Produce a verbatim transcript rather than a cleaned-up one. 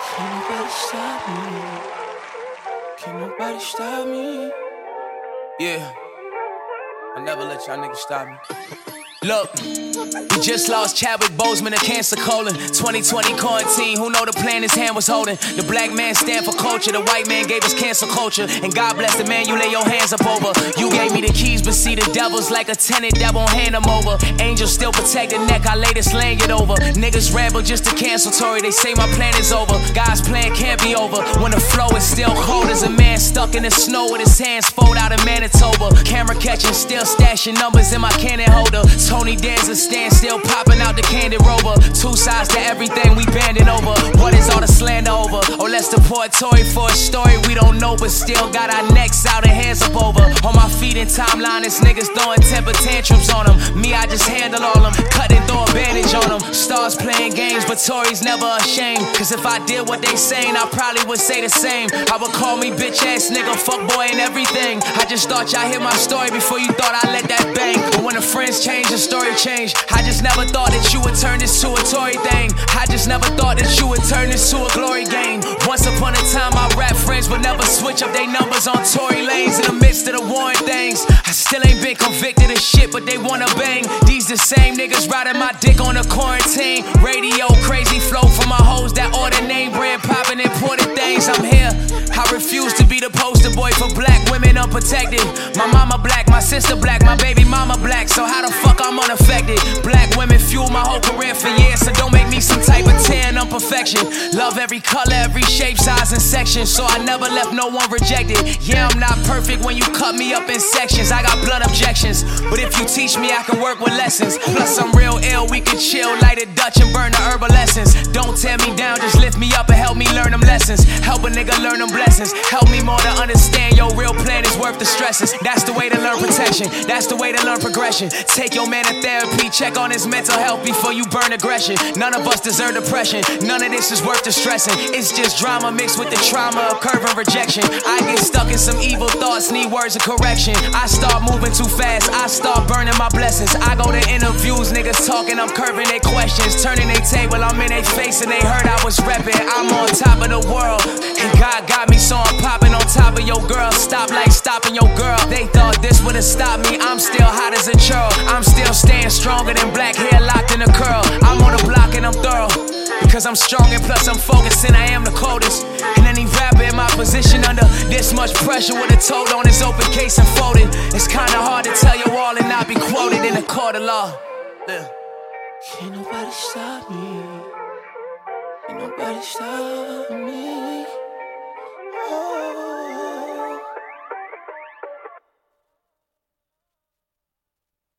Can't nobody stop me. Can't nobody stop me. Yeah, I never let y'all niggas stop me. Look, we just lost Chadwick Boseman to cancer colon. twenty twenty quarantine, who know the plan his hand was holding. The black man stand for culture, the white man gave us cancel culture. And God bless the man you lay your hands up over. You gave me the keys, but see the devil's like a tenant that won't hand them over. Angels still protect the neck, I lay this laying it over. Niggas ramble just to cancel Tory, they say my plan is over. God's plan can't be over when the flow is still cold as a man stuck in the snow with his hands folded out in Manitoba. Camera catching, still stashing numbers in my cannon holder. Tony Danza stand still popping out the Candy Rover. Two sides to everything we banding over. What is all the slander over? Or let's deport Tory for a story we don't know, but still got our necks out and hands up over. On my feet in timeline, this niggas throwing temper tantrums on them. Me, I just handle all them, cut and throw a bandage on them. Stars playing games, but Tory's never ashamed. Cause if I did what they saying, I probably would say the same. I would call me bitch ass nigga, fuck boy and everything. I just thought y'all hear my story before you thought I let that bang. But when the friends change, the story change. I just never thought that you would turn this to a Tory thing. I just never thought that you would turn this to a glory game. Once upon a time I rap friends but never switch up they numbers on Tory lanes. In the midst of the warring things, I still ain't been convicted of shit, but they wanna bang. These the same niggas riding my dick on the quarantine. Radio crazy flow from my hoes that order name brand popping imported things. I'm here, I refuse to be the poster boy for black women unprotected. My mama black, my sister black, my baby mama black, so how the fuck I'm unaffected? Black women fuel my whole career for years, so don't make me some type of ten imperfection. Love every color, every shape, size, and section, so I never left no one rejected. Yeah, I'm not perfect when you cut me up in sections. I got blood objections, but if you teach me, I can work with lessons. Plus, I'm real ill, we can chill, light a Dutch and burn the herbal essence. Don't tear me down, just lift me up and help me learn them lessons. Help a nigga learn them blessings. Help me more to understand your real plan is worth the stresses. That's the way to learn protection, that's the way to learn progression. Take your man to therapy, check on his mental health before you burn aggression. None of us deserve depression, none of this is worth the stressing. It's just drama mixed with the trauma of curve and rejection. I get stuck in some evil thoughts, need words of correction. I start moving too fast, I start burning my blessings. I go to interviews, niggas talking, I'm curving their questions. Turning their table, I'm in their face and they heard I was repping. I'm on top of the world, and God got me, so I'm popping on top of your girl. Stop like stopping your girl. They thought this would've stopped me, I'm still hot as a churl. I'm still staying stronger than black hair locked in a curl. I'm on the block and I'm thorough, because I'm strong and plus I'm focused and I am the coldest. And any rapper in my position under this much pressure would've told on his open case and folded. It's kinda hard to tell you all and not be quoted in a court of law. Yeah. Can't nobody stop me. Can't nobody stop me. Oh.